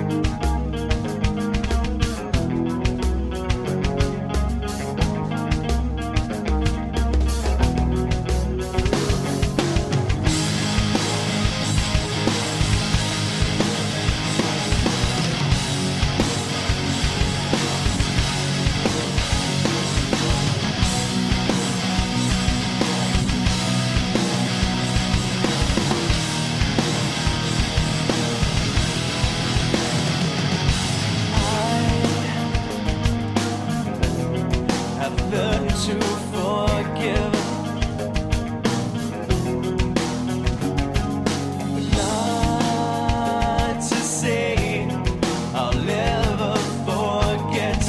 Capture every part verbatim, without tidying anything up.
To forgive, not to say I'll ever forget.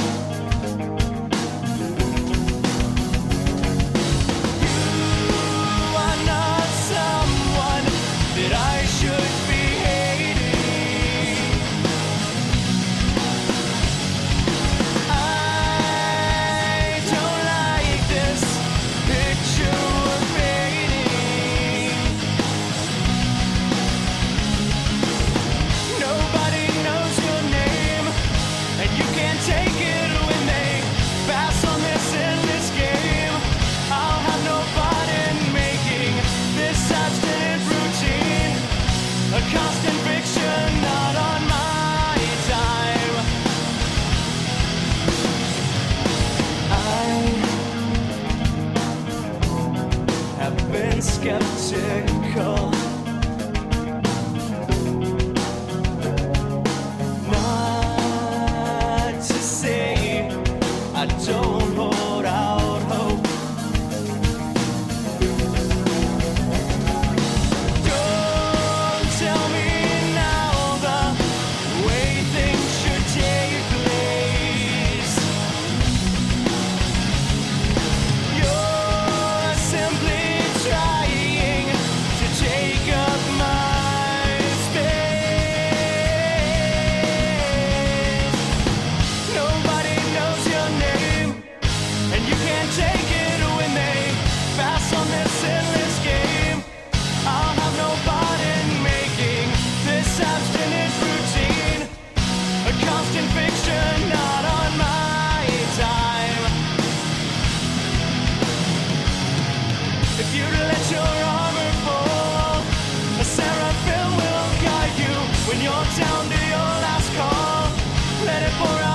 You are not someone that I should be hating. I don't like this picture we're painting. Nobody knows your name, and you can't take it when they pass on this endless game. I'll have no part in making this abstinent routine a constant fiction, not on my time. I have been skeptical, not to say I don't hold out hope. Don't tell me now the way things should take place. You're simply trying to take up my space. Nobody knows your name, and you can't take it when they pass on this endless game. I'll have no part in making this abstinent routine a constant fiction, not on my time. If you let your armor fall, a seraphim will guide you when you're down to your last call. Let it pour out.